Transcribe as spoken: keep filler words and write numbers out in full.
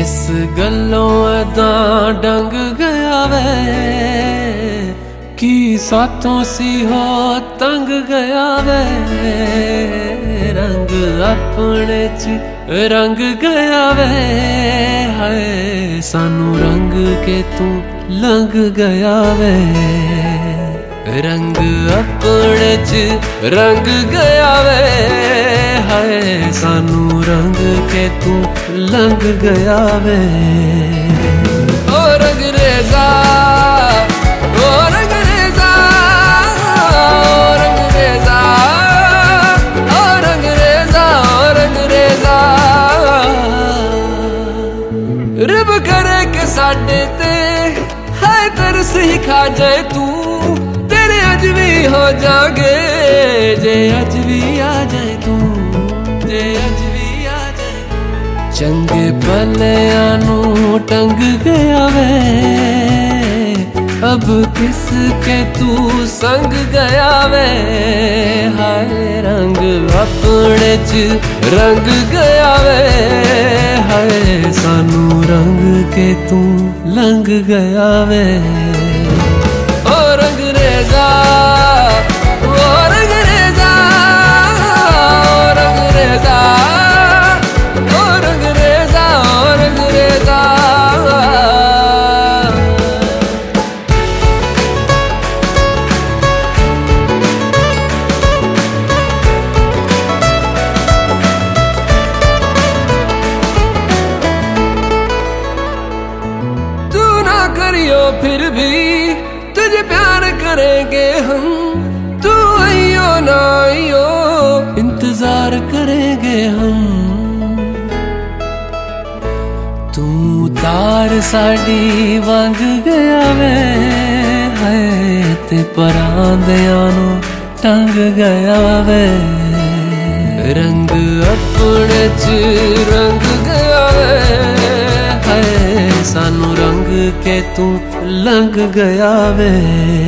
किस गल्लों अदा डंग गया वे, की सातों सी हो तंग गया वे। रंग अपने च रंग गया वे, हाय सानू रंग के तू लंग गया वे। रंग अपने च रंग गया वे, हाय सानू रंग के तू लंग गया वे। ओ रंग रेजा, ओ रंग रेजा, ओ रंग रेजा, ओ रंग रेजा, ओ रंग रेजा। रब करे के साडे ते हाय तरस ही खा जाए तू, तेरे अज भी हो जागे जे अज भी आ जाए तू, जे अज भी आ जाए तू। चंगे पलियां नू टंग गया वे, अब किसके तू संग गया वे। हाय रंग अपने च रंग गया वे, हाय सानू रंग के तू लंग गया वे। ओ रंग रेजा, ओ रंग रेजा, ओ रंग रेजा, ओ रंग रेजा, ओ रंग रेजा। तू ना करियो फिर भी तुझे प्यार करेंगे हम, तू आइयो ना आइयो इंतजार करेंगे हम। तू तार साड़ी वांग गया वे, हाय ते परांदियां नू टंग गया वे। रंग अपने च रंग गया वे, हाय सानू रंग के तू लंग गया वे।